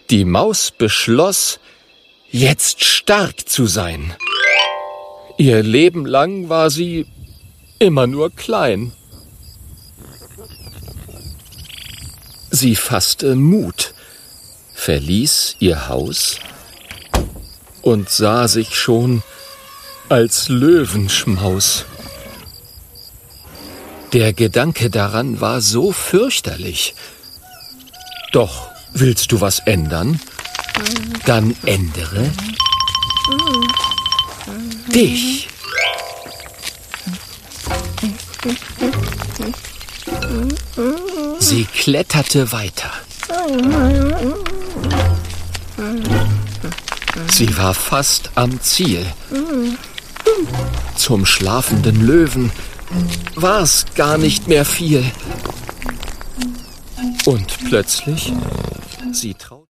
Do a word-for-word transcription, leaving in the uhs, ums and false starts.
Die Maus beschloss, jetzt stark zu sein. Ihr Leben lang war sie immer nur klein. Sie fasste Mut, verließ ihr Haus und sah sich schon als Löwenschmaus. Der Gedanke daran war so fürchterlich. Doch willst du was ändern? Dann ändere dich. Sie kletterte weiter. Sie war fast am Ziel. Zum schlafenden Löwen war's gar nicht mehr viel. Und plötzlich, sie traute